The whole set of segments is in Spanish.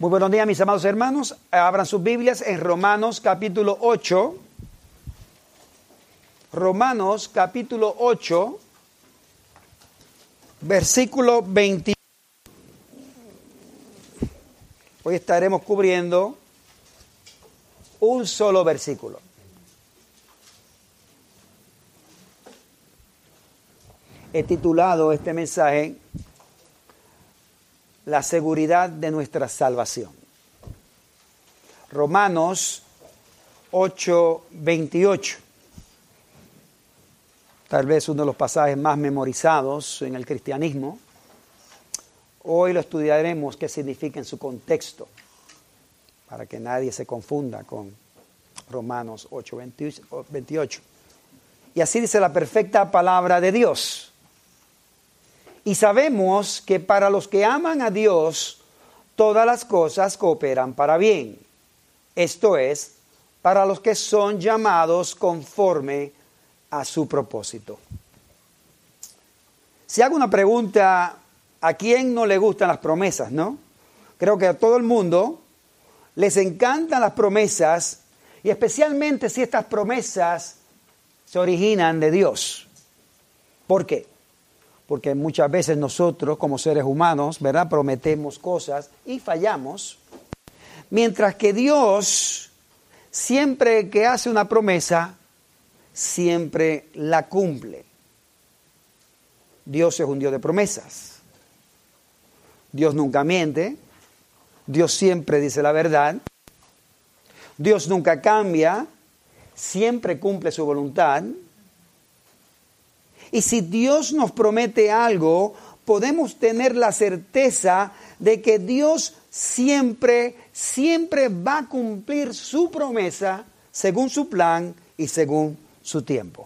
Muy buenos días, mis amados hermanos. Abran sus Biblias en Romanos capítulo 8. Romanos capítulo 8, versículo 21. Hoy estaremos cubriendo un solo versículo. He titulado este mensaje La seguridad de nuestra salvación. Romanos 8:28. Tal vez uno de los pasajes más memorizados en el cristianismo. Hoy lo estudiaremos qué significa en su contexto, para que nadie se confunda con Romanos 8:28. Y así dice la perfecta palabra de Dios. Y sabemos que para los que aman a Dios, todas las cosas cooperan para bien. Esto es, para los que son llamados conforme a su propósito. Si hago una pregunta, ¿a quién no le gustan las promesas, no? Creo que a todo el mundo les encantan las promesas, y especialmente si estas promesas se originan de Dios. ¿Por qué? Porque muchas veces nosotros, como seres humanos, ¿verdad?, prometemos cosas y fallamos. Mientras que Dios, siempre que hace una promesa, siempre la cumple. Dios es un Dios de promesas. Dios nunca miente. Dios siempre dice la verdad. Dios nunca cambia. Siempre cumple su voluntad. Y si Dios nos promete algo, podemos tener la certeza de que Dios siempre va a cumplir su promesa según su plan y según su tiempo.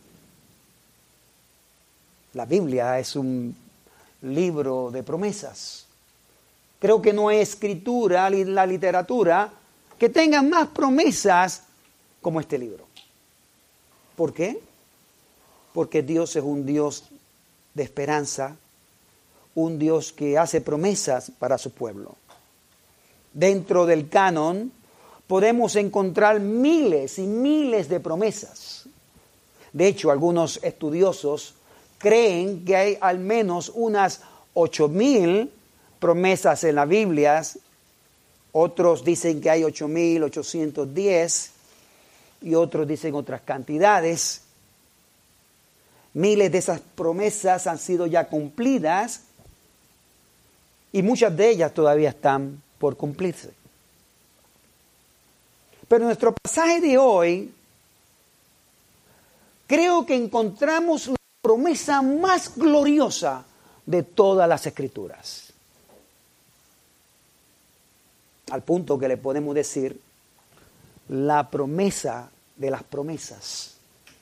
La Biblia es un libro de promesas. Creo que no hay escritura en la literatura que tenga más promesas como este libro. ¿Por qué? Porque Dios es un Dios de esperanza, un Dios que hace promesas para su pueblo. Dentro del canon podemos encontrar miles y miles de promesas. De hecho, algunos estudiosos creen que hay al menos unas 8,000 promesas en la Biblia. Otros dicen que hay 8,810 y otros dicen otras cantidades. Miles de esas promesas han sido ya cumplidas y muchas de ellas todavía están por cumplirse. Pero en nuestro pasaje de hoy, creo que encontramos la promesa más gloriosa de todas las Escrituras. Al punto que le podemos decir la promesa de las promesas.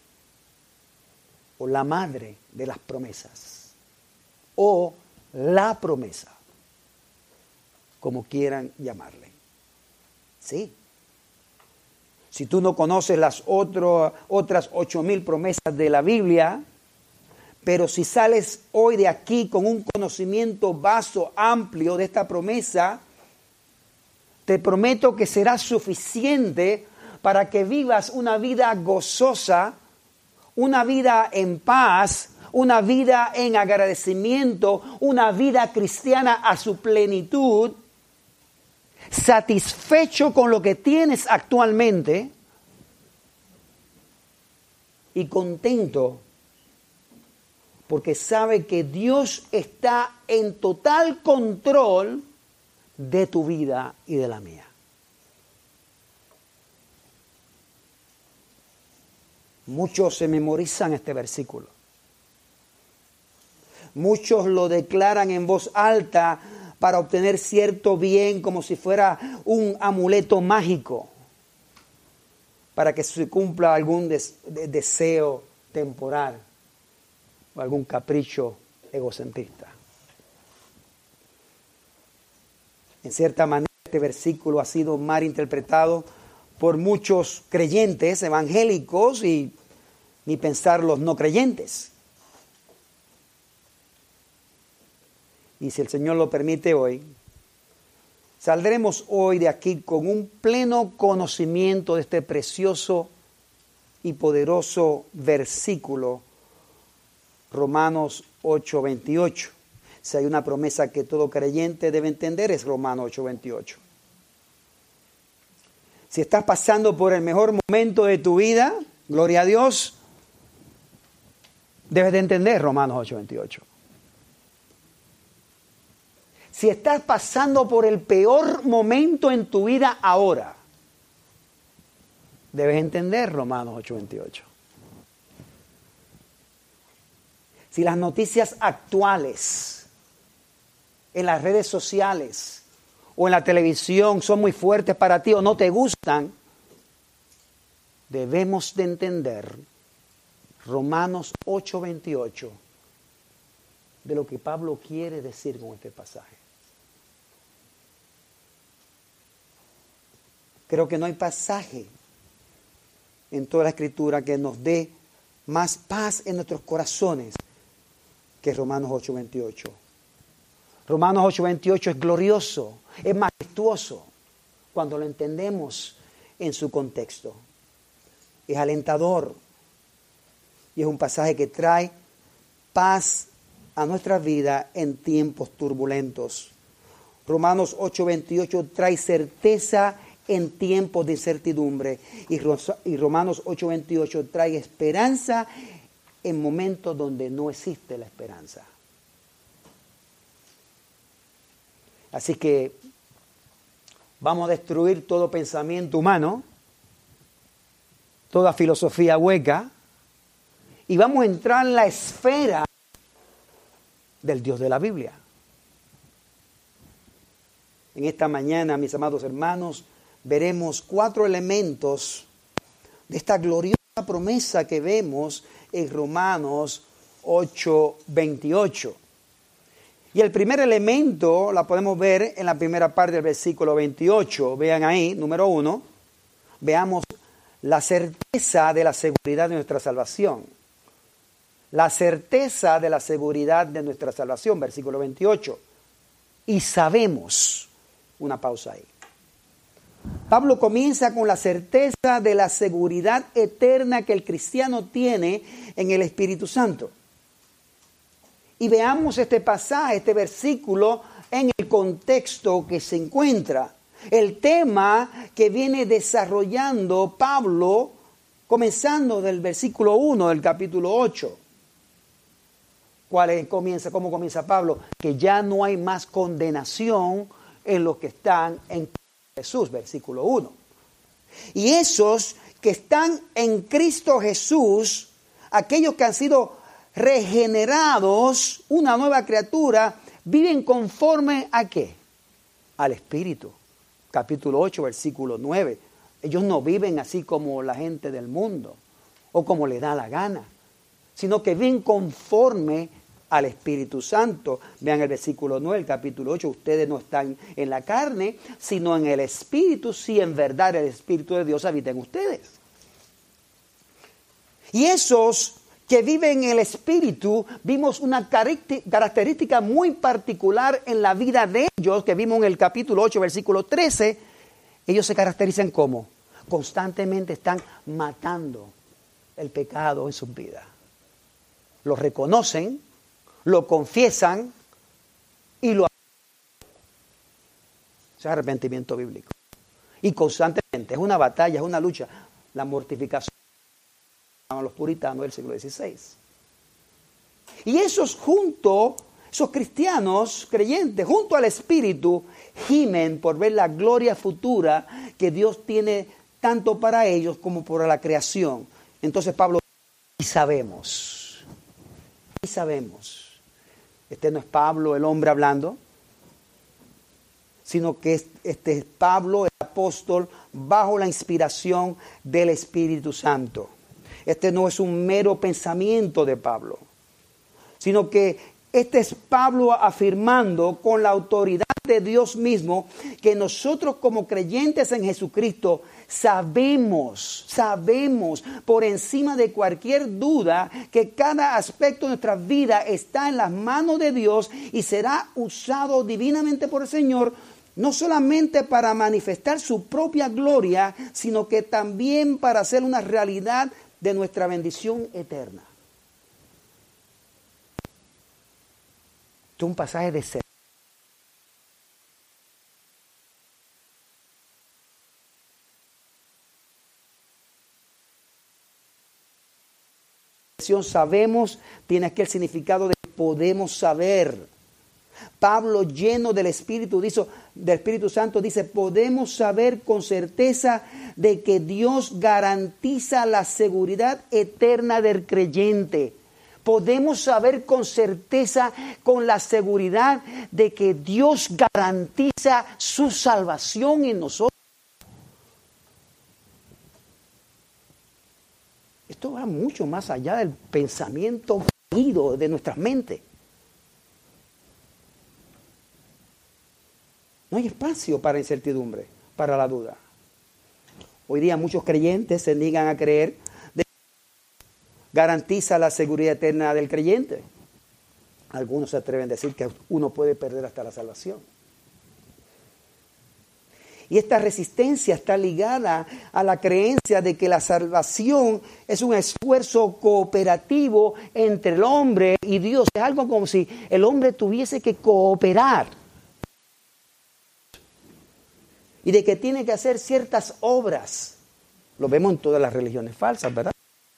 O la madre de las promesas. O la promesa. Como quieran llamarle. Sí. Si tú no conoces las otras 8,000 promesas de la Biblia, pero si sales hoy de aquí con un conocimiento vasto, amplio de esta promesa, te prometo que será suficiente para que vivas una vida gozosa, una vida en paz, una vida en agradecimiento, una vida cristiana a su plenitud, satisfecho con lo que tienes actualmente y contento porque sabe que Dios está en total control de tu vida y de la mía. Muchos se memorizan este versículo. Muchos lo declaran en voz alta para obtener cierto bien, como si fuera un amuleto mágico, para que se cumpla algún deseo temporal o algún capricho egocentrista. En cierta manera, este versículo ha sido mal interpretado por muchos creyentes evangélicos y ni pensar los no creyentes. Y si el Señor lo permite hoy, Saldremos hoy de aquí con un pleno conocimiento de este precioso y poderoso versículo, Romanos 8:28. Si hay una promesa que todo creyente debe entender, es Romanos 8:28. Si estás pasando por el mejor momento de tu vida, gloria a Dios, debes de entender Romanos 8:28. Si estás pasando por el peor momento en tu vida ahora, debes entender Romanos 8:28. Si las noticias actuales en las redes sociales o en la televisión son muy fuertes para ti o no te gustan, debemos de entender Romanos 8:28 de lo que Pablo quiere decir con este pasaje. Creo que no hay pasaje en toda la Escritura que nos dé más paz en nuestros corazones que Romanos 8:28. Romanos 8:28 es glorioso, es majestuoso cuando lo entendemos en su contexto. Es alentador y es un pasaje que trae paz a nuestra vida en tiempos turbulentos. Romanos 8:28 trae certeza en tiempos de incertidumbre y Romanos 8:28 trae esperanza en momentos donde no existe la esperanza. Así que vamos a destruir todo pensamiento humano, toda filosofía hueca, y vamos a entrar en la esfera del Dios de la Biblia. En esta mañana, mis amados hermanos, veremos 4 elementos de esta gloriosa promesa que vemos en Romanos 8:28. Y el primer elemento la podemos ver en la primera parte del versículo 28. Vean ahí, número 1, veamos la certeza de la seguridad de nuestra salvación. La certeza de la seguridad de nuestra salvación, versículo 28. Y sabemos, una pausa ahí. Pablo comienza con la certeza de la seguridad eterna que el cristiano tiene en el Espíritu Santo. Y veamos este pasaje, este versículo, en el contexto que se encuentra. El tema que viene desarrollando Pablo, comenzando del versículo 1 del capítulo 8. ¿Cómo comienza Pablo? Que ya no hay más condenación en los que están en Jesús, versículo 1. Y esos que están en Cristo Jesús, aquellos que han sido regenerados, una nueva criatura, viven conforme ¿a qué? Al Espíritu. Capítulo 8, versículo 9. Ellos no viven así como la gente del mundo o como le da la gana, sino que viven conforme al Espíritu Santo. Vean el versículo 9, el capítulo 8. Ustedes no están en la carne, sino en el Espíritu, si en verdad el Espíritu de Dios habita en ustedes. Y esos que viven en el Espíritu, vimos una característica muy particular en la vida de ellos, que vimos en el capítulo 8, versículo 13. Ellos se caracterizan como constantemente están matando el pecado en sus vidas. Lo reconocen, lo confiesan y lo hacen. Es arrepentimiento bíblico. Y constantemente, es una batalla, es una lucha. La mortificación a los puritanos del siglo XVI. Y esos cristianos creyentes, junto al Espíritu, gimen por ver la gloria futura que Dios tiene tanto para ellos como para la creación. Entonces Pablo dice, y sabemos. Este no es Pablo, el hombre hablando, sino que este es Pablo, el apóstol, bajo la inspiración del Espíritu Santo. Este no es un mero pensamiento de Pablo, sino que este es Pablo afirmando con la autoridad de Dios mismo que nosotros como creyentes en Jesucristo sabemos por encima de cualquier duda que cada aspecto de nuestra vida está en las manos de Dios y será usado divinamente por el Señor, no solamente para manifestar su propia gloria, sino que también para hacer una realidad de nuestra bendición eterna. Esto es un pasaje de sabemos, tiene aquí el significado de podemos saber. Pablo, lleno del Espíritu Santo, dice, podemos saber con certeza de que Dios garantiza la seguridad eterna del creyente. Podemos saber con certeza, con la seguridad de que Dios garantiza su salvación en nosotros. Esto va mucho más allá del pensamiento caído de nuestras mentes. No hay espacio para incertidumbre, para la duda. Hoy día muchos creyentes se niegan a creer que garantiza la seguridad eterna del creyente. Algunos se atreven a decir que uno puede perder hasta la salvación. Y esta resistencia está ligada a la creencia de que la salvación es un esfuerzo cooperativo entre el hombre y Dios. Es algo como si el hombre tuviese que cooperar. Y de que tiene que hacer ciertas obras. Lo vemos en todas las religiones falsas, ¿verdad?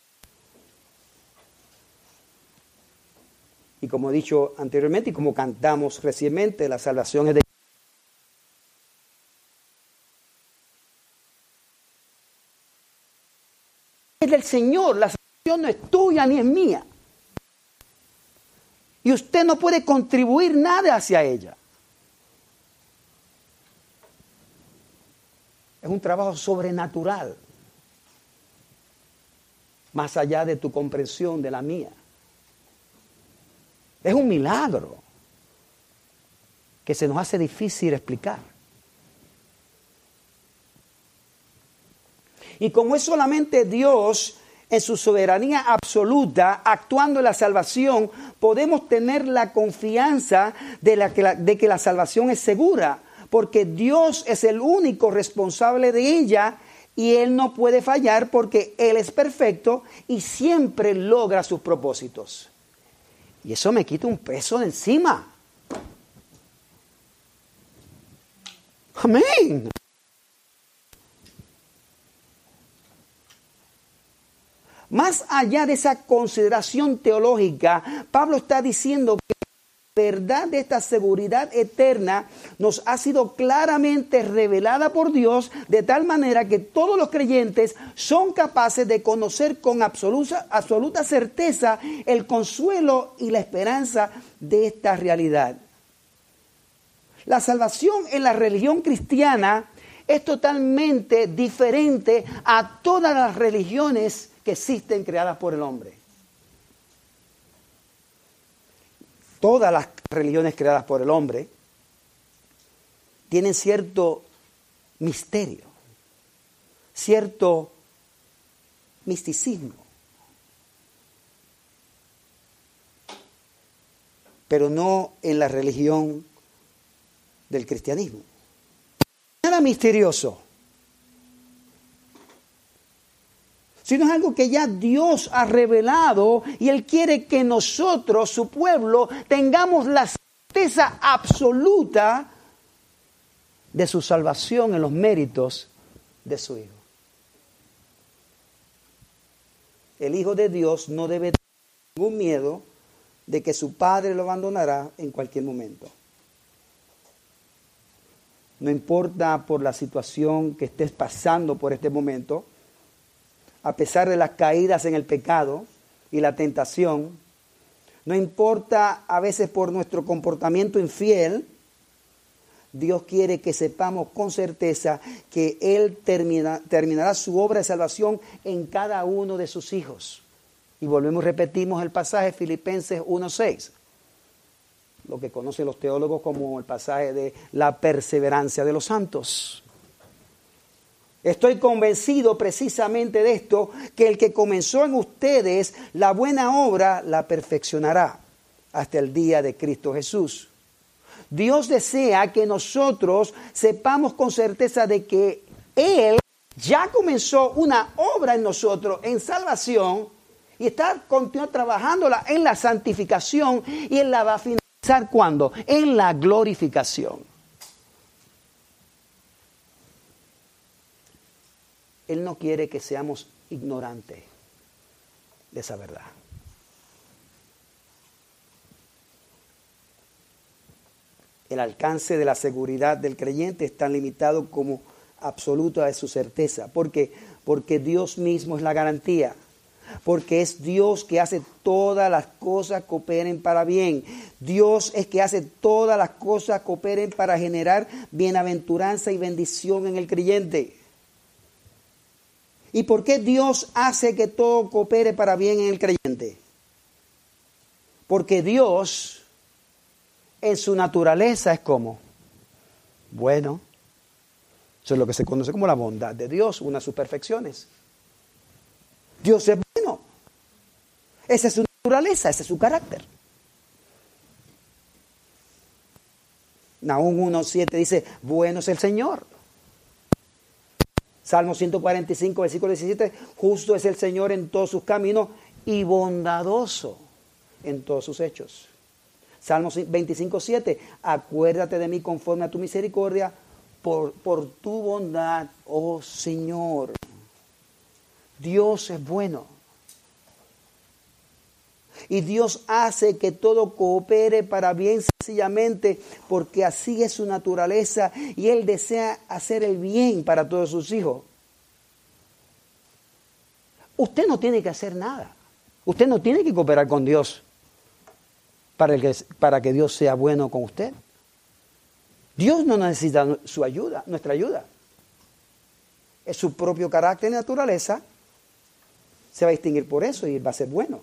Y como he dicho anteriormente y como cantamos recientemente, la salvación es del Señor. La salvación no es tuya ni es mía. Y usted no puede contribuir nada hacia ella. Es un trabajo sobrenatural, más allá de tu comprensión, de la mía. Es un milagro que se nos hace difícil explicar. Y como es solamente Dios en su soberanía absoluta, actuando en la salvación, podemos tener la confianza de que la salvación es segura. Porque Dios es el único responsable de ella y Él no puede fallar porque Él es perfecto y siempre logra sus propósitos. Y eso me quita un peso de encima. Amén. Más allá de esa consideración teológica, Pablo está diciendo que la verdad de esta seguridad eterna nos ha sido claramente revelada por Dios, de tal manera que todos los creyentes son capaces de conocer con absoluta certeza el consuelo y la esperanza de esta realidad. La salvación en la religión cristiana es totalmente diferente a todas las religiones que existen creadas por el hombre. Todas las religiones creadas por el hombre tienen cierto misterio, cierto misticismo, pero no en la religión del cristianismo. Nada misterioso, sino es algo que ya Dios ha revelado y Él quiere que nosotros, su pueblo, tengamos la certeza absoluta de su salvación en los méritos de su Hijo. El Hijo de Dios no debe tener ningún miedo de que su Padre lo abandonará en cualquier momento. No importa por la situación que estés pasando por este momento, a pesar de las caídas en el pecado y la tentación, no importa a veces por nuestro comportamiento infiel, Dios quiere que sepamos con certeza que Él terminará su obra de salvación en cada uno de sus hijos. Y volvemos y repetimos el pasaje Filipenses 1:6, lo que conocen los teólogos como el pasaje de la perseverancia de los santos. Estoy convencido precisamente de esto, que el que comenzó en ustedes la buena obra la perfeccionará hasta el día de Cristo Jesús. Dios desea que nosotros sepamos con certeza de que Él ya comenzó una obra en nosotros, en salvación, y está continuando trabajándola en la santificación, y Él la va a finalizar ¿cuándo? En la glorificación. Él no quiere que seamos ignorantes de esa verdad. El alcance de la seguridad del creyente es tan limitado como absoluta de su certeza. ¿Por qué? Porque Dios mismo es la garantía. Porque es Dios que hace todas las cosas cooperen para bien. Dios es que hace todas las cosas cooperen para generar bienaventuranza y bendición en el creyente. ¿Y por qué Dios hace que todo coopere para bien en el creyente? Porque Dios en su naturaleza es como bueno. Eso es lo que se conoce como la bondad de Dios, una de sus perfecciones. Dios es bueno. Esa es su naturaleza, ese es su carácter. Nahum 1:7 dice, bueno es el Señor. Salmo 145, versículo 17, justo es el Señor en todos sus caminos y bondadoso en todos sus hechos. Salmo 25:7, acuérdate de mí conforme a tu misericordia, por tu bondad, oh Señor. Dios es bueno. Y Dios hace que todo coopere para bien sencillamente porque así es su naturaleza y Él desea hacer el bien para todos sus hijos. Usted no tiene que hacer nada. Usted no tiene que cooperar con Dios para que Dios sea bueno con usted. Dios no necesita su ayuda, nuestra ayuda. Es su propio carácter y naturaleza. Se va a distinguir por eso y va a ser bueno.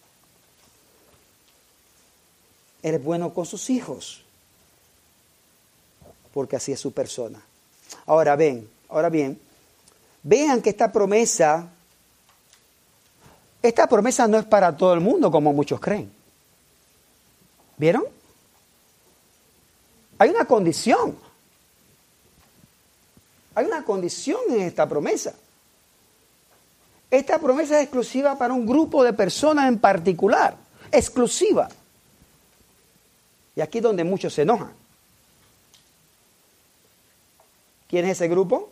Él es bueno con sus hijos, porque así es su persona. Ahora bien, vean que esta promesa no es para todo el mundo como muchos creen. ¿Vieron? Hay una condición. Hay una condición en esta promesa. Esta promesa es exclusiva para un grupo de personas en particular. Exclusiva. Y aquí es donde muchos se enojan. ¿Quién es ese grupo?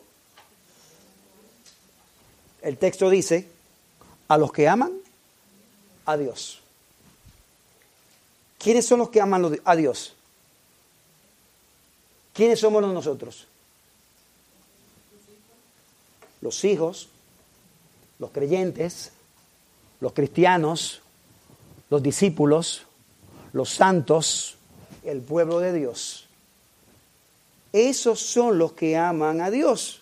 El texto dice, a los que aman a Dios. ¿Quiénes son los que aman a Dios? ¿Quiénes somos nosotros? Los hijos, los creyentes, los cristianos, los discípulos, los santos, el pueblo de Dios. Esos son los que aman a Dios.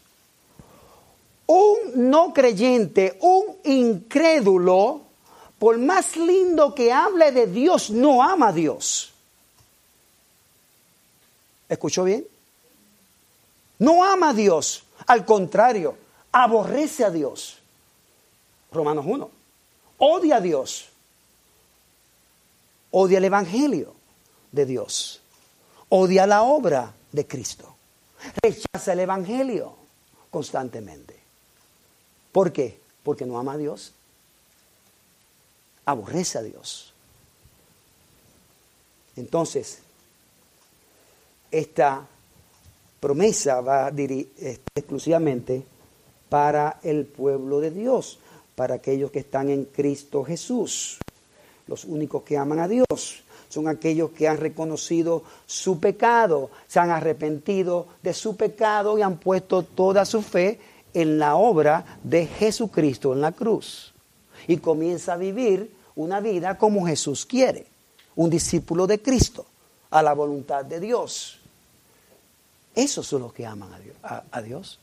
Un no creyente, un incrédulo, por más lindo que hable de Dios, no ama a Dios. ¿Escuchó bien? No ama a Dios. Al contrario, aborrece a Dios. Romanos 1. Odia a Dios. Odia el Evangelio de Dios. Odia la obra de Cristo. Rechaza el Evangelio constantemente. ¿Por qué? Porque no ama a Dios. Aborrece a Dios. Entonces, esta promesa va exclusivamente para el pueblo de Dios, para aquellos que están en Cristo Jesús. Los únicos que aman a Dios son aquellos que han reconocido su pecado, se han arrepentido de su pecado y han puesto toda su fe en la obra de Jesucristo en la cruz. Y comienza a vivir una vida como Jesús quiere, un discípulo de Cristo, a la voluntad de Dios. Esos son los que aman a Dios.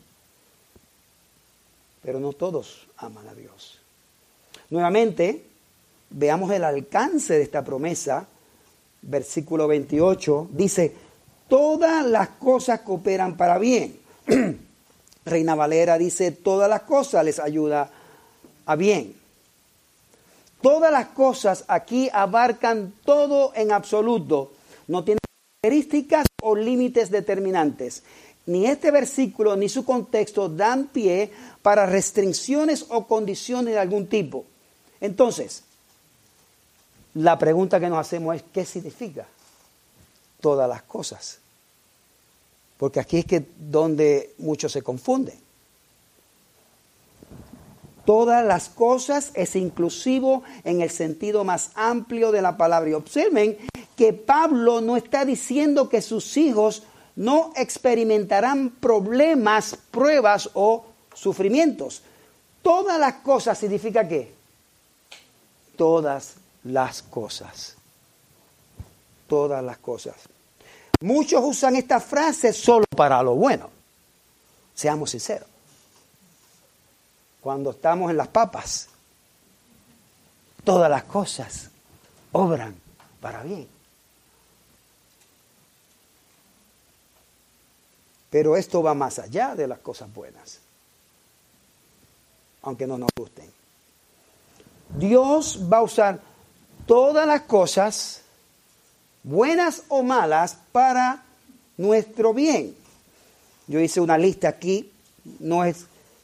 Pero no todos aman a Dios. Nuevamente, veamos el alcance de esta promesa. Versículo 28 dice, todas las cosas cooperan para bien. Reina Valera dice, todas las cosas les ayuda a bien. Todas las cosas aquí abarcan todo en absoluto. No tiene características o límites determinantes. Ni este versículo ni su contexto dan pie para restricciones o condiciones de algún tipo. Entonces, la pregunta que nos hacemos es, ¿qué significa todas las cosas? Porque aquí es que donde muchos se confunden. Todas las cosas es inclusivo en el sentido más amplio de la palabra. Y observen que Pablo no está diciendo que sus hijos no experimentarán problemas, pruebas o sufrimientos. Todas las cosas significa ¿qué? Todas las cosas. Todas las cosas. Muchos usan esta frase solo para lo bueno. Seamos sinceros. Cuando estamos en las papas, todas las cosas obran para bien. Pero esto va más allá de las cosas buenas, aunque no nos gusten. Dios va a usar todas las cosas, buenas o malas, para nuestro bien. Yo hice una lista aquí, no es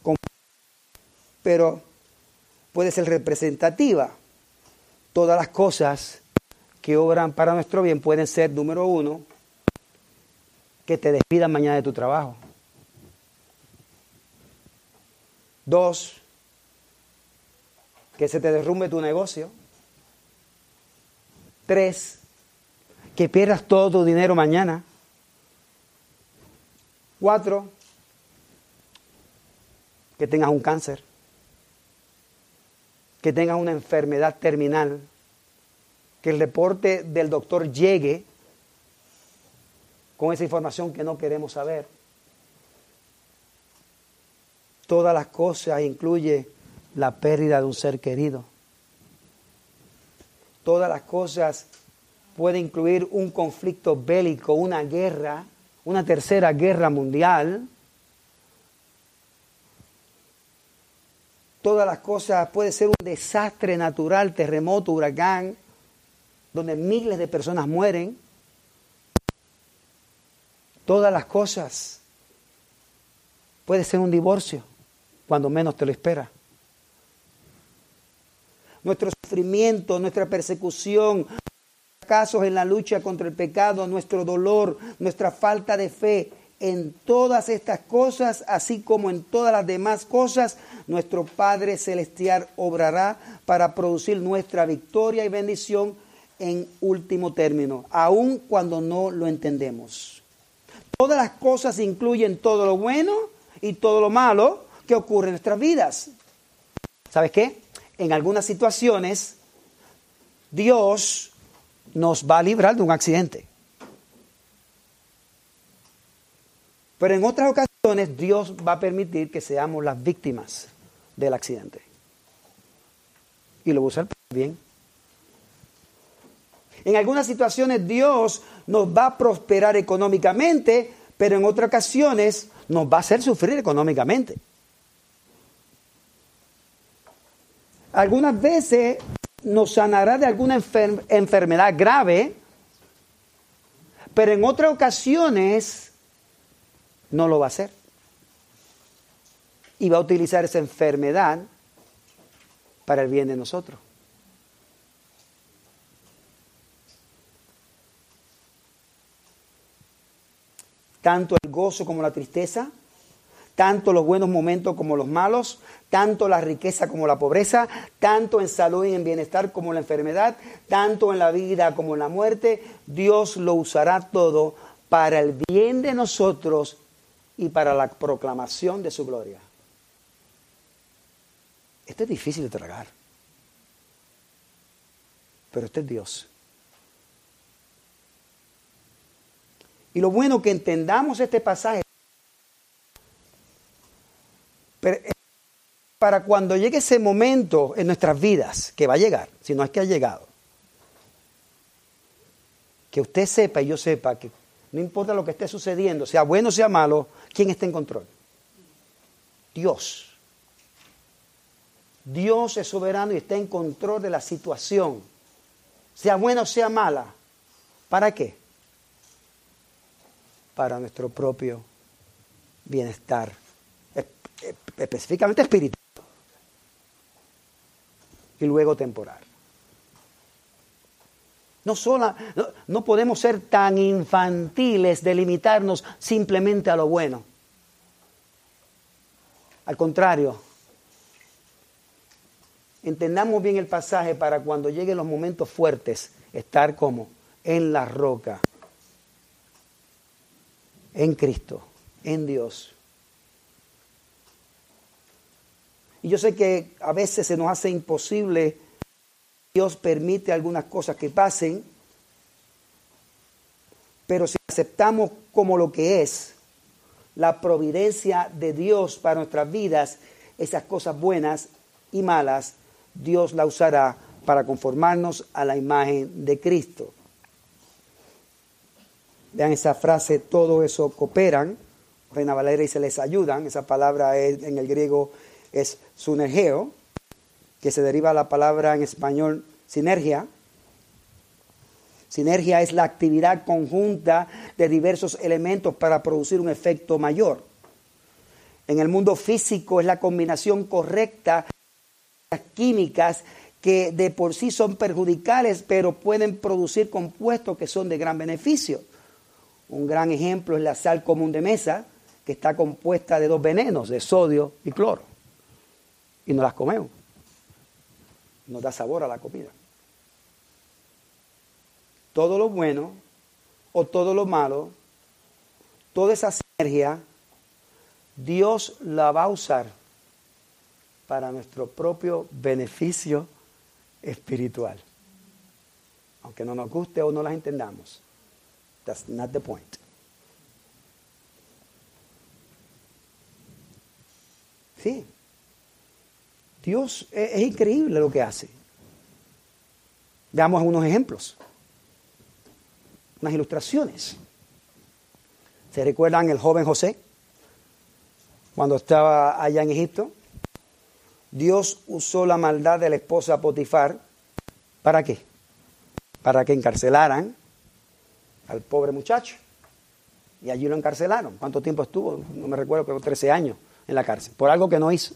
pero puede ser representativa. Todas las cosas que obran para nuestro bien pueden ser, número 1, que te despidan mañana de tu trabajo. 2, que se te derrumbe tu negocio. 3, que pierdas todo tu dinero mañana. 4, que tengas un cáncer. Que tengas una enfermedad terminal, que el reporte del doctor llegue con esa información que no queremos saber. Todas las cosas incluye la pérdida de un ser querido. Todas las cosas pueden incluir un conflicto bélico, una guerra, una tercera guerra mundial. Todas las cosas, puede ser un desastre natural, terremoto, huracán, donde miles de personas mueren. Todas las cosas. Puede ser un divorcio, cuando menos te lo esperas. Nuestro sufrimiento, nuestra persecución, fracasos en la lucha contra el pecado, nuestro dolor, nuestra falta de fe. En todas estas cosas, así como en todas las demás cosas, nuestro Padre Celestial obrará para producir nuestra victoria y bendición en último término, aun cuando no lo entendemos. Todas las cosas incluyen todo lo bueno y todo lo malo que ocurre en nuestras vidas. ¿Sabes qué? En algunas situaciones, Dios nos va a librar de un accidente. Pero en otras ocasiones Dios va a permitir que seamos las víctimas del accidente. Y lo va a usar para bien. En algunas situaciones Dios nos va a prosperar económicamente, pero en otras ocasiones nos va a hacer sufrir económicamente. Algunas veces nos sanará de alguna enfermedad grave, pero en otras ocasiones no lo va a hacer. Y va a utilizar esa enfermedad para el bien de nosotros. Tanto el gozo como la tristeza, tanto los buenos momentos como los malos, tanto la riqueza como la pobreza, tanto en salud y en bienestar como en la enfermedad, tanto en la vida como en la muerte, Dios lo usará todo para el bien de nosotros y para la proclamación de su gloria. Esto es difícil de tragar, pero este es Dios. Y lo bueno que entendamos este pasaje, para cuando llegue ese momento en nuestras vidas, que va a llegar, si no es que ha llegado, que usted sepa y yo sepa que no importa lo que esté sucediendo, sea bueno o sea malo, ¿quién está en control? Dios. Dios es soberano y está en control de la situación, sea buena o sea mala. ¿Para qué? para nuestro propio bienestar, específicamente espiritual y luego temporal. No podemos ser tan infantiles de limitarnos simplemente a lo bueno. Al contrario, entendamos bien el pasaje para cuando lleguen los momentos fuertes, estar como en la roca, en Cristo, en Dios. Y yo sé que a veces se nos hace imposible. Dios permite algunas cosas que pasen, pero si aceptamos como lo que es la providencia de Dios para nuestras vidas, esas cosas buenas y malas, Dios la usará para conformarnos a la imagen de Cristo. Vean esa frase, todo eso cooperan. Reina Valera dice les ayudan. Esa palabra en el griego es sunergeo, que se deriva de la palabra en español sinergia. Sinergia es la actividad conjunta de diversos elementos para producir un efecto mayor. En el mundo físico es la combinación correcta de las químicas que de por sí son perjudiciales, pero pueden producir compuestos que son de gran beneficio. Un gran ejemplo es la sal común de mesa, que está compuesta de dos venenos, de sodio y cloro. Y nos las comemos. Nos da sabor a la comida. Todo lo bueno o todo lo malo, toda esa sinergia, Dios la va a usar para nuestro propio beneficio espiritual. Aunque no nos guste o no las entendamos. That's not the point. Sí. Dios es increíble lo que hace. Veamos unos ejemplos, unas ilustraciones. ¿Se recuerdan el joven José? Cuando estaba allá en Egipto, Dios usó la maldad de la esposa Potifar. ¿Para qué? Para que encarcelaran al pobre muchacho. Y allí lo encarcelaron. ¿Cuánto tiempo estuvo? No me recuerdo, creo 13 años en la cárcel, por algo que no hizo.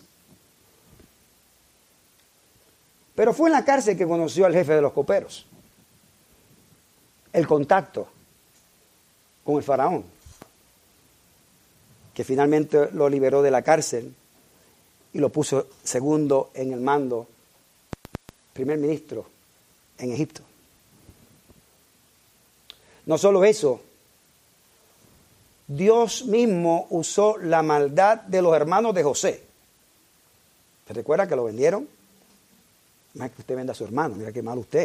Pero fue en la cárcel que conoció al jefe de los coperos. El contacto con el faraón, que finalmente lo liberó de la cárcel y lo puso segundo en el mando, primer ministro en Egipto. No solo eso, Dios mismo usó la maldad de los hermanos de José. ¿Se recuerda que lo vendieron? No es que usted venda a su hermano, mira qué mal usted.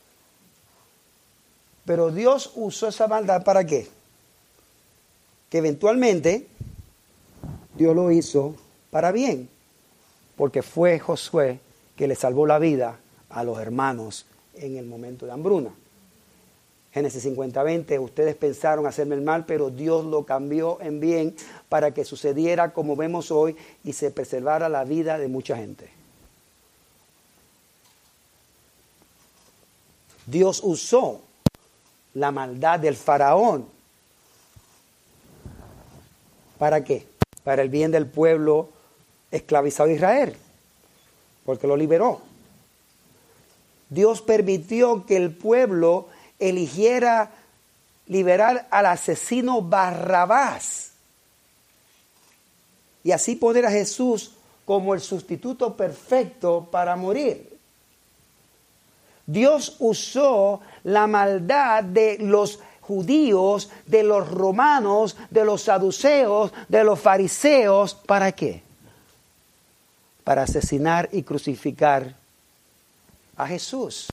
Pero Dios usó esa maldad ¿para qué? Que eventualmente Dios lo hizo para bien, porque fue Josué que le salvó la vida a los hermanos en el momento de hambruna. Génesis 50:20, ustedes pensaron hacerme el mal, pero Dios lo cambió en bien para que sucediera como vemos hoy y se preservara la vida de mucha gente. Dios usó la maldad del faraón. ¿Para qué? Para el bien del pueblo esclavizado de Israel, porque lo liberó. Dios permitió que el pueblo eligiera liberar al asesino Barrabás y así poner a Jesús como el sustituto perfecto para morir. Dios usó la maldad de los judíos, de los romanos, de los saduceos, de los fariseos. ¿Para qué? Para asesinar y crucificar a Jesús.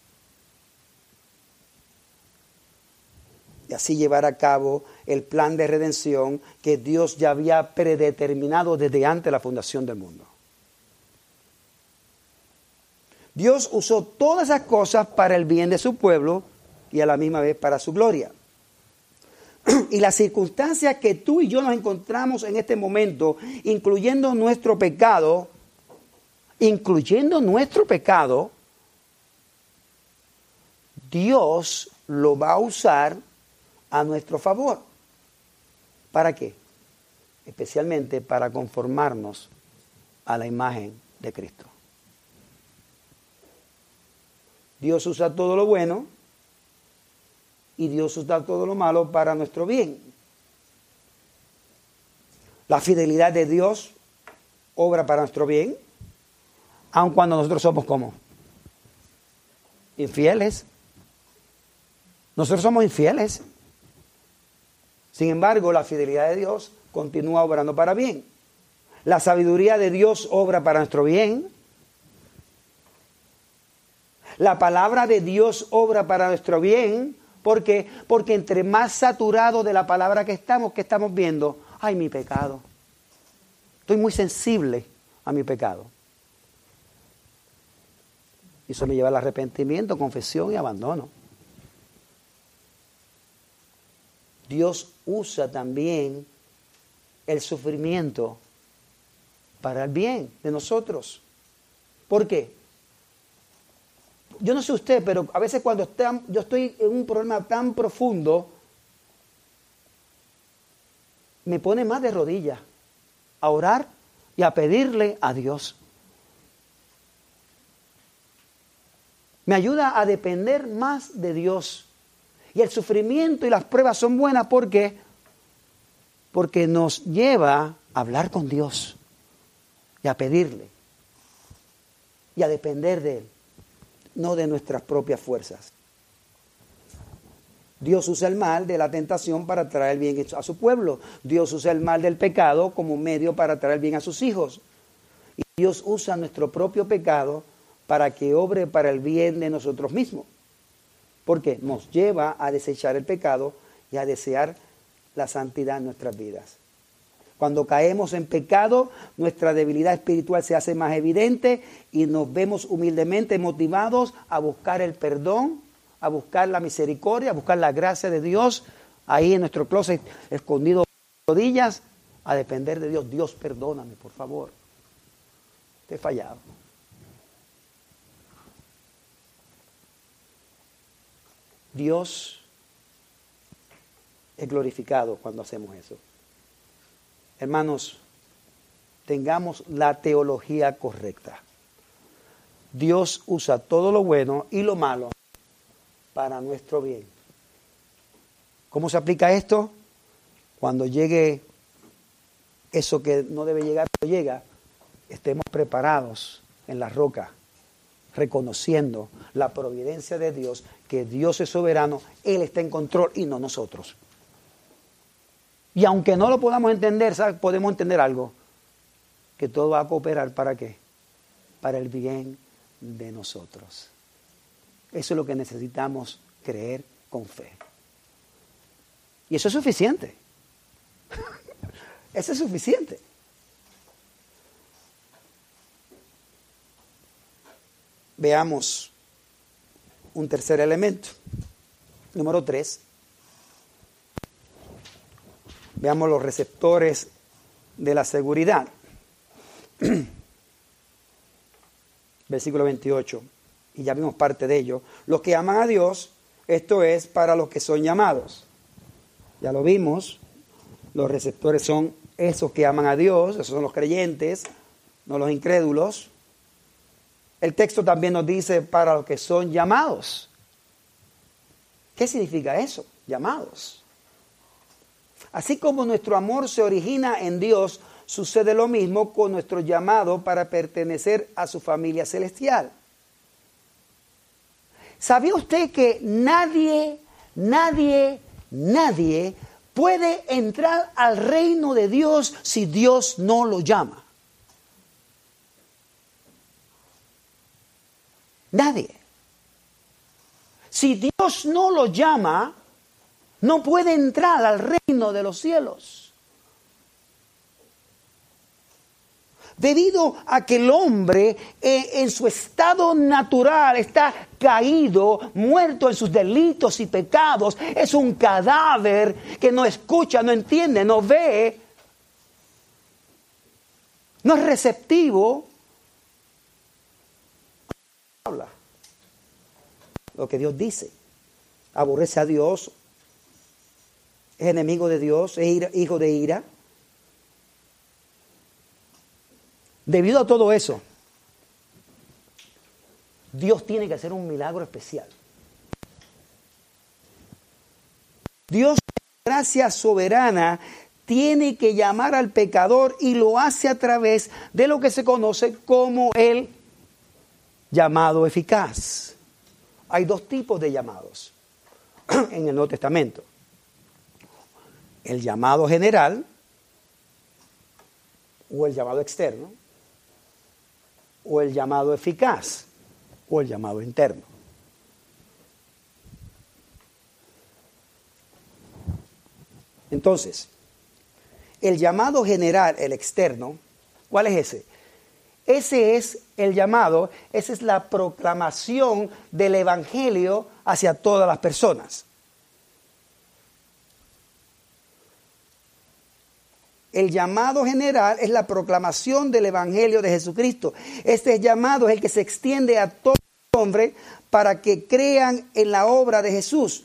Y así llevar a cabo el plan de redención que Dios ya había predeterminado desde antes de la fundación del mundo. Dios usó todas esas cosas para el bien de su pueblo y a la misma vez para su gloria. Y las circunstancias que tú y yo nos encontramos en este momento, incluyendo nuestro pecado, Dios lo va a usar a nuestro favor. ¿Para qué? Especialmente para conformarnos a la imagen de Cristo. Dios usa todo lo bueno y Dios usa todo lo malo para nuestro bien. La fidelidad de Dios obra para nuestro bien, aun cuando nosotros somos como infieles. Nosotros somos infieles. Sin embargo, la fidelidad de Dios continúa obrando para bien. La sabiduría de Dios obra para nuestro bien. La palabra de Dios obra para nuestro bien. ¿Por qué? Porque entre más saturado de la palabra que estamos viendo, ay, mi pecado. Estoy muy sensible a mi pecado. Y eso me lleva al arrepentimiento, confesión y abandono. Dios usa también el sufrimiento para el bien de nosotros. ¿Por qué? Yo no sé usted, pero a veces cuando yo estoy en un problema tan profundo, me pone más de rodillas a orar y a pedirle a Dios. Me ayuda a depender más de Dios. Y el sufrimiento y las pruebas son buenas porque nos lleva a hablar con Dios y a pedirle y a depender de Él, no de nuestras propias fuerzas. Dios usa el mal de la tentación para traer bien a su pueblo. Dios usa el mal del pecado como medio para traer bien a sus hijos. Y Dios usa nuestro propio pecado para que obre para el bien de nosotros mismos. Porque nos lleva a desechar el pecado y a desear la santidad en nuestras vidas. Cuando caemos en pecado, nuestra debilidad espiritual se hace más evidente y nos vemos humildemente motivados a buscar el perdón, a buscar la misericordia, a buscar la gracia de Dios, ahí en nuestro closet escondido de rodillas, a depender de Dios. Dios, perdóname, por favor. Te he fallado. Dios es glorificado cuando hacemos eso. Hermanos, tengamos la teología correcta. Dios usa todo lo bueno y lo malo para nuestro bien. ¿Cómo se aplica esto? Cuando llegue eso que no debe llegar, pero llega, estemos preparados en la roca, reconociendo la providencia de Dios, que Dios es soberano, Él está en control y no nosotros. Y aunque no lo podamos entender, ¿sabes? Podemos entender algo, que todo va a cooperar ¿para qué? Para el bien de nosotros. Eso es lo que necesitamos creer con fe. Y eso es suficiente. Eso es suficiente. Veamos un tercer elemento. Número 3. Veamos los receptores de la seguridad. Versículo 28. Y ya vimos parte de ello. Los que aman a Dios, esto es para los que son llamados. Ya lo vimos. Los receptores son esos que aman a Dios, esos son los creyentes, no los incrédulos. El texto también nos dice para los que son llamados. ¿Qué significa eso? Llamados. Así como nuestro amor se origina en Dios, sucede lo mismo con nuestro llamado para pertenecer a su familia celestial. ¿Sabía usted que nadie puede entrar al reino de Dios si Dios no lo llama? Nadie. Si Dios no lo llama, no puede entrar al reino de los cielos. Debido a que el hombre en su estado natural está caído, muerto en sus delitos y pecados, es un cadáver que no escucha, no entiende, no ve, no es receptivo. Habla lo que Dios dice. Aborrece a Dios, es enemigo de Dios, es hijo de ira. Debido a todo eso, Dios tiene que hacer un milagro especial. Dios, en gracia soberana, tiene que llamar al pecador y lo hace a través de lo que se conoce como el llamado eficaz. Hay dos tipos de llamados en el Nuevo Testamento. El llamado general o el llamado externo, o el llamado eficaz o el llamado interno. Entonces, el llamado general, el externo, ¿cuál es ese? Ese es el llamado, esa es la proclamación del Evangelio hacia todas las personas. El llamado general es la proclamación del Evangelio de Jesucristo. Este llamado es el que se extiende a todo hombre para que crean en la obra de Jesús.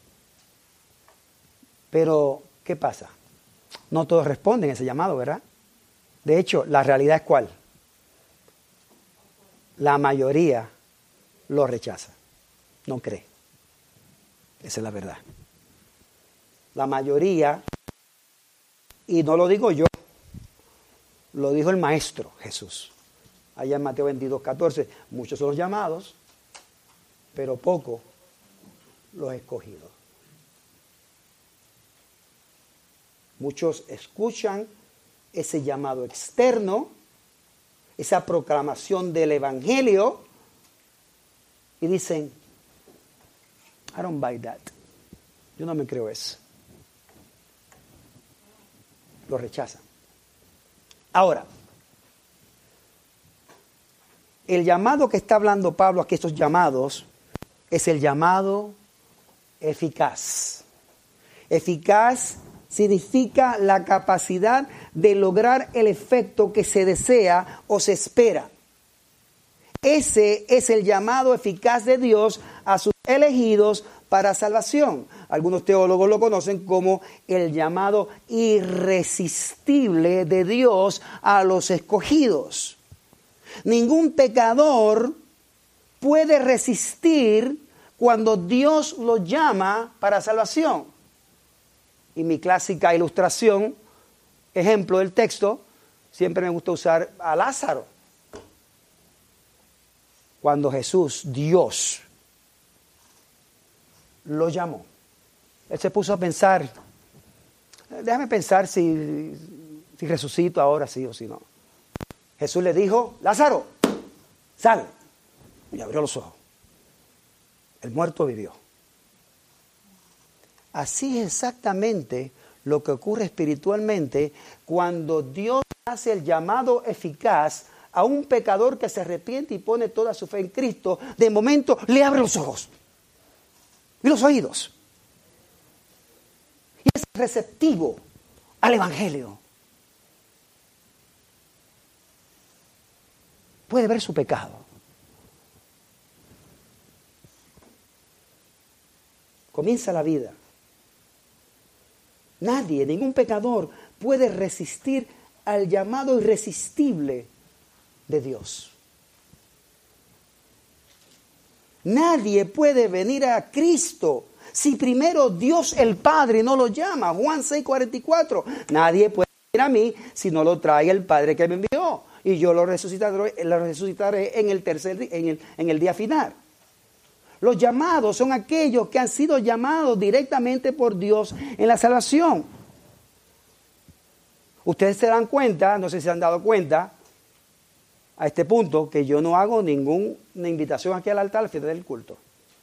Pero, ¿qué pasa? No todos responden a ese llamado, ¿verdad? De hecho, la realidad es ¿cuál? La mayoría lo rechaza, no cree. Esa es la verdad. La mayoría, y no lo digo yo, lo dijo el Maestro Jesús. Allá en Mateo 22:14, muchos son los llamados, pero pocos los escogidos. Muchos escuchan ese llamado externo, esa proclamación del Evangelio, y dicen, I don't buy that. Yo no me creo eso. Lo rechazan. Ahora, el llamado que está hablando Pablo aquí, estos llamados, es el llamado eficaz. Eficaz significa la capacidad de lograr el efecto que se desea o se espera. Ese es el llamado eficaz de Dios a sus elegidos para salvación. Algunos teólogos lo conocen como el llamado irresistible de Dios a los escogidos. Ningún pecador puede resistir cuando Dios lo llama para salvación. Y mi clásica ilustración, ejemplo del texto, siempre me gusta usar a Lázaro. Cuando Jesús, Dios, lo llamó, él se puso a pensar, déjame pensar si resucito ahora sí o si no. Jesús le dijo, Lázaro, sal. Y abrió los ojos. El muerto vivió. Así es exactamente lo que ocurre espiritualmente cuando Dios hace el llamado eficaz a un pecador que se arrepiente y pone toda su fe en Cristo. De momento le abre los ojos y los oídos. Y es receptivo al Evangelio. Puede ver su pecado. Comienza la vida. Nadie, ningún pecador puede resistir al llamado irresistible de Dios. Nadie puede venir a Cristo si primero Dios el Padre no lo llama. Juan 6:44. Nadie puede venir a mí si no lo trae el Padre que me envió. Y yo lo resucitaré en el día final. Los llamados son aquellos que han sido llamados directamente por Dios en la salvación. Ustedes se dan cuenta, no sé si se han dado cuenta, a este punto, que yo no hago ninguna invitación aquí al altar al final del culto.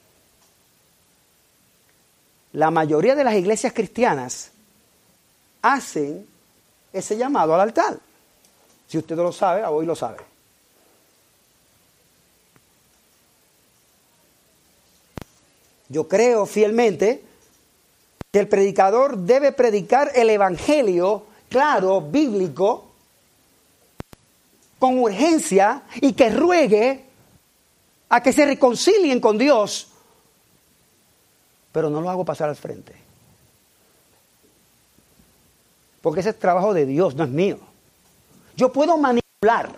La mayoría de las iglesias cristianas hacen ese llamado al altar. Si usted no lo sabe, hoy lo sabe. Yo creo fielmente que el predicador debe predicar el evangelio claro, bíblico, con urgencia y que ruegue a que se reconcilien con Dios. Pero no lo hago pasar al frente. porque ese es trabajo de Dios, no es mío. Yo puedo manipular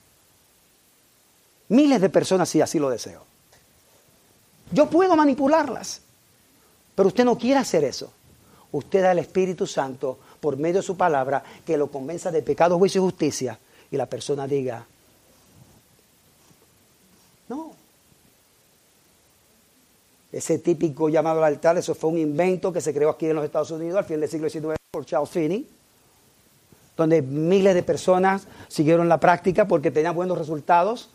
miles de personas si así lo deseo. Yo puedo manipularlas, pero usted no quiere hacer eso. Usted da al Espíritu Santo por medio de su palabra que lo convenza de pecado, juicio y justicia y la persona diga, no. Ese típico llamado al altar, eso fue un invento que se creó aquí en los Estados Unidos al fin del siglo XIX por Charles Finney, donde miles de personas siguieron la práctica porque tenían buenos resultados.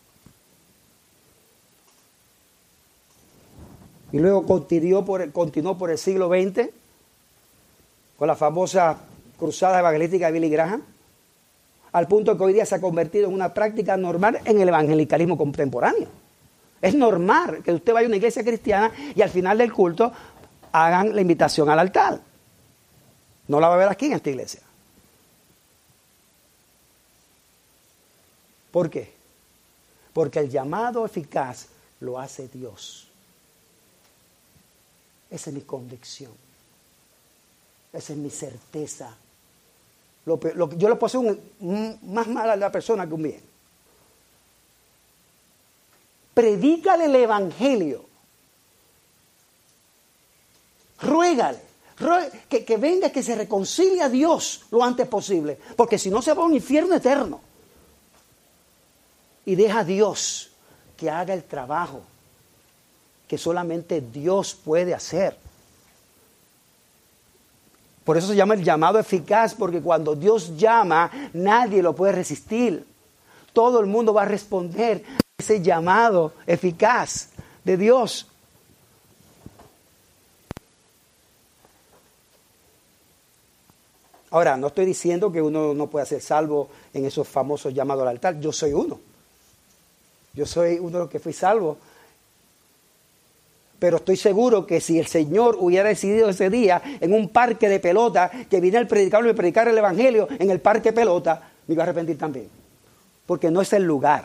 Y luego continuó por el siglo XX con la famosa cruzada evangelística de Billy Graham, al punto que hoy día se ha convertido en una práctica normal en el evangelicalismo contemporáneo. Es normal que usted vaya a una iglesia cristiana y al final del culto hagan la invitación al altar. No la va a ver aquí en esta iglesia. ¿Por qué? Porque el llamado eficaz lo hace Dios. Esa es mi convicción. Esa es mi certeza. Yo le puedo hacer más mal a la persona que un bien. Predícale el evangelio. Ruégale. Que venga, que se reconcilie a Dios lo antes posible. Porque si no se va a un infierno eterno. Y deja a Dios que haga el trabajo que solamente Dios puede hacer. Por eso se llama el llamado eficaz, porque cuando Dios llama, nadie lo puede resistir. Todo el mundo va a responder a ese llamado eficaz de Dios. Ahora, no estoy diciendo que uno no pueda ser salvo en esos famosos llamados al altar. Yo soy uno. Yo soy uno de los que fui salvo. Pero estoy seguro que si el Señor hubiera decidido ese día en un parque de pelota que viniera el predicador y predicar el evangelio en el parque de pelota, me iba a arrepentir también. Porque no es el lugar.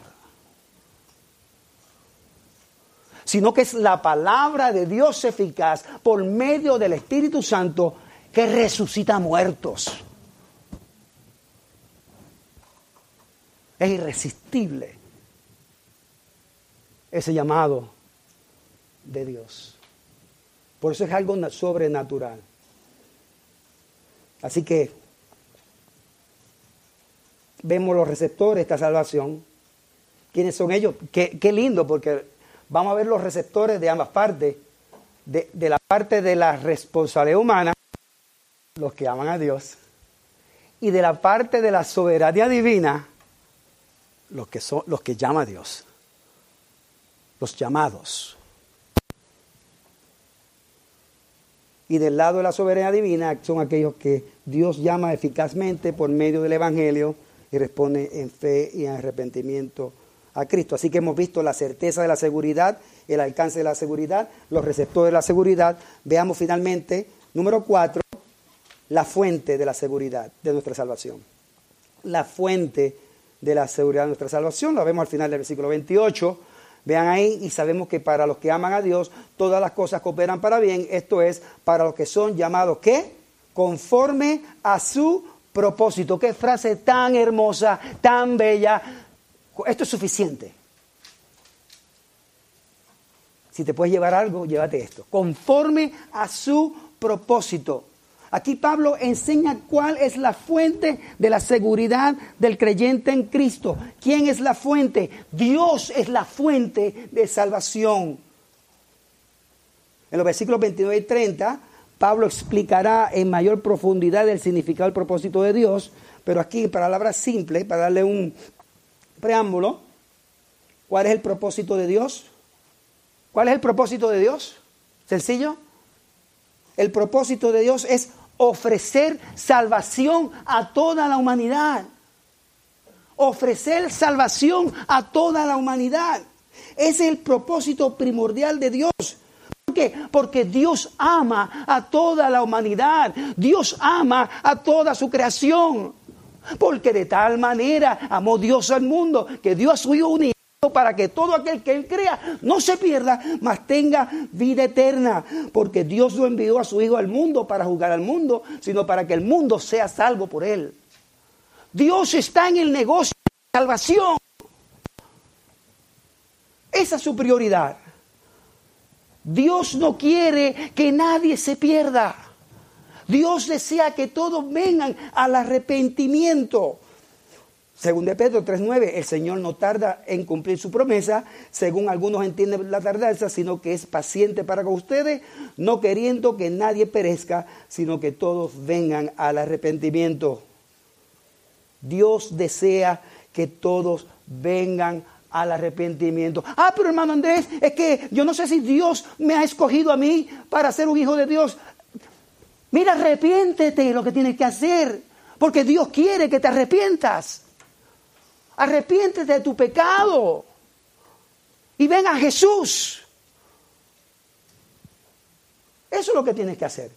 Sino que es la palabra de Dios eficaz por medio del Espíritu Santo que resucita muertos. Es irresistible ese llamado de Dios. Por eso es algo sobrenatural. Así que vemos los receptores de esta salvación. ¿Quiénes son ellos? Qué lindo, porque vamos a ver los receptores de ambas partes. De la parte de la responsabilidad humana, los que aman a Dios, y de la parte de la soberanía divina, los que llama a Dios. Los llamados. Y del lado de la soberanía divina son aquellos que Dios llama eficazmente por medio del evangelio y responde en fe y en arrepentimiento a Cristo. Así que hemos visto la certeza de la seguridad, el alcance de la seguridad, los receptores de la seguridad. Veamos finalmente, número 4, la fuente de la seguridad de nuestra salvación. La fuente de la seguridad de nuestra salvación, la vemos al final del versículo 28. Vean ahí, y sabemos que para los que aman a Dios, todas las cosas cooperan para bien. Esto es, para los que son llamados, ¿qué? Conforme a su propósito. Qué frase tan hermosa, tan bella. Esto es suficiente. Si te puedes llevar algo, llévate esto. Conforme a su propósito. Aquí Pablo enseña cuál es la fuente de la seguridad del creyente en Cristo. ¿Quién es la fuente? Dios es la fuente de salvación. En los versículos 29 y 30, Pablo explicará en mayor profundidad el significado del propósito de Dios, pero aquí en palabras simples, para darle un preámbulo, ¿cuál es el propósito de Dios? ¿Cuál es el propósito de Dios? ¿Sencillo? El propósito de Dios es ofrecer salvación a toda la humanidad. Ofrecer salvación a toda la humanidad. Ese es el propósito primordial de Dios. ¿Por qué? Porque Dios ama a toda la humanidad. Dios ama a toda su creación. Porque de tal manera amó Dios al mundo que dio a su Hijo único para que todo aquel que Él crea no se pierda, mas tenga vida eterna. Porque Dios no envió a su Hijo al mundo para juzgar al mundo, sino para que el mundo sea salvo por Él. Dios está en el negocio de salvación. Esa es su prioridad. Dios no quiere que nadie se pierda. Dios desea que todos vengan al arrepentimiento. Según de Pedro 3:9, el Señor no tarda en cumplir su promesa, según algunos entienden la tardanza, sino que es paciente para con ustedes, no queriendo que nadie perezca, sino que todos vengan al arrepentimiento. Dios desea que todos vengan al arrepentimiento. Pero hermano Andrés, es que yo no sé si Dios me ha escogido a mí para ser un hijo de Dios. Mira, arrepiéntete de lo que tienes que hacer, porque Dios quiere que te arrepientas. Arrepiéntete de tu pecado y ven a Jesús. Eso es lo que tienes que hacer.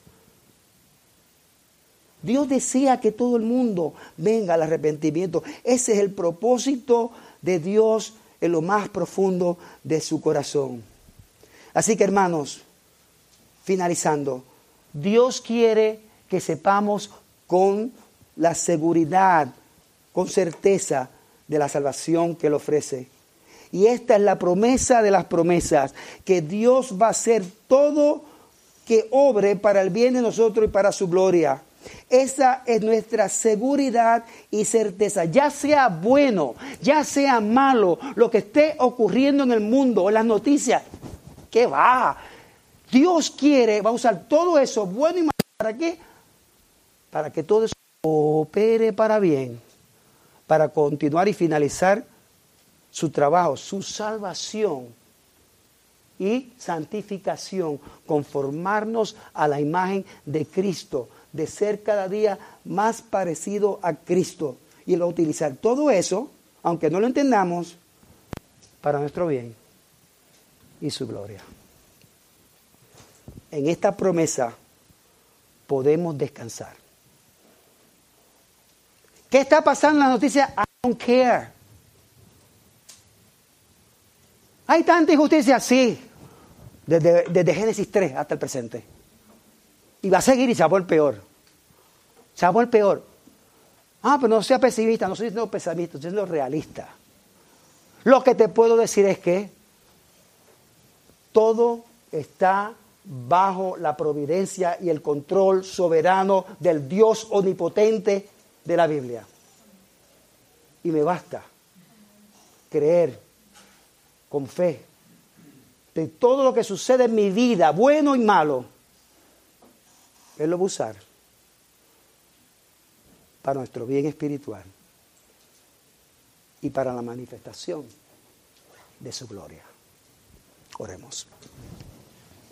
Dios desea que todo el mundo venga al arrepentimiento. Ese es el propósito de Dios en lo más profundo de su corazón. Así que, hermanos, finalizando, Dios quiere que sepamos con la seguridad, con certeza de la salvación que Él ofrece. Y esta es la promesa de las promesas, que Dios va a hacer todo que obre para el bien de nosotros y para su gloria. Esa es nuestra seguridad y certeza. Ya sea bueno, ya sea malo, lo que esté ocurriendo en el mundo, en las noticias, ¿qué va? Dios quiere, va a usar todo eso, bueno y malo, ¿para qué? Para que todo eso opere para bien, para continuar y finalizar su trabajo, su salvación y santificación, conformarnos a la imagen de Cristo, de ser cada día más parecido a Cristo. Y Él va a utilizar todo eso, aunque no lo entendamos, para nuestro bien y su gloria. En esta promesa podemos descansar. ¿Qué está pasando en la noticia? I don't care. Hay tanta injusticia, sí, desde Génesis 3 hasta el presente. Y va a seguir y se va a poner peor. Se va a poner peor. Pero no sea pesimista, no soy siendo pesimista, estoy siendo realista. Lo que te puedo decir es que todo está bajo la providencia y el control soberano del Dios omnipotente de la Biblia. Y me basta creer con fe de todo lo que sucede en mi vida, bueno y malo, Él lo va a usar para nuestro bien espiritual y para la manifestación de su gloria. Oremos.